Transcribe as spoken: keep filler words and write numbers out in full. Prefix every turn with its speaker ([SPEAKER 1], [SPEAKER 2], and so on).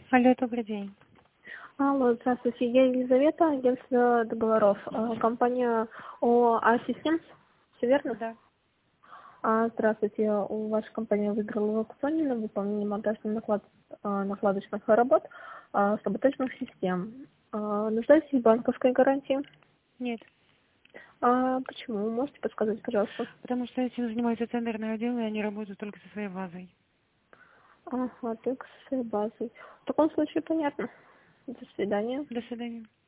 [SPEAKER 1] Алло, добрый день.
[SPEAKER 2] Алло, здравствуйте, я Елизавета, агентство договоров, э, компания ООО «А-Системс», все верно?
[SPEAKER 1] Да.
[SPEAKER 2] А, здравствуйте, у вашей компании выиграла в аукционе на выполнение монтажных наклад, э, накладочных работ э, саботажных систем. Э, нуждаетесь в банковской гарантии?
[SPEAKER 1] Нет.
[SPEAKER 2] А, почему? Можете подсказать, пожалуйста?
[SPEAKER 1] Потому что этим занимается тендерный отдел, и они работают только со своей базой.
[SPEAKER 2] Ага, только с своей базой. В таком случае понятно. До свидания.
[SPEAKER 1] До свидания.